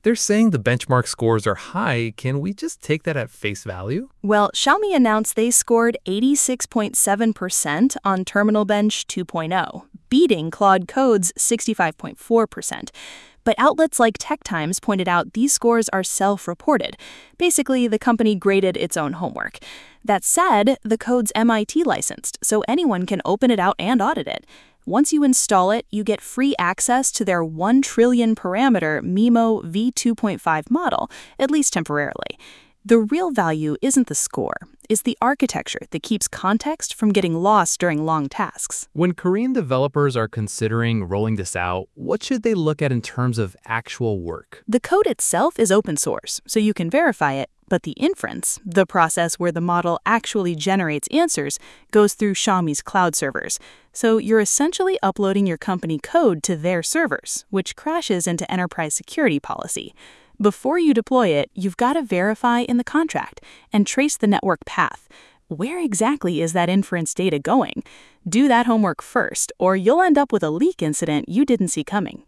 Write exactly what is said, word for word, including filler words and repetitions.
They're saying the benchmark scores are high. Can we just take that at face value? Well, Xiaomi announced they scored eighty-six point seven percent on Terminal Bench 2.0, beating Claude Code's sixty-five point four percent. But outlets like Tech Times pointed out these scores are self-reported. Basically, the company graded its own homework. That said, the code's M I T licensed, so anyone can open it out and audit it. Once you install it, you get free access to their one trillion parameter MeMo V two point five model, at least temporarily. The real value isn't the score, it's the architecture that keeps context from getting lost during long tasks. When Korean developers are considering rolling this out, what should they look at in terms of actual work? The code itself is open source, so you can verify it, but the inference, the process where the model actually generates answers, goes through Xiaomi's cloud servers. So you're essentially uploading your company code to their servers, which crashes into enterprise security policy. Before you deploy it, you've got to verify in the contract and trace the network path. Where exactly is that inference data going? Do that homework first, or you'll end up with a leak incident you didn't see coming.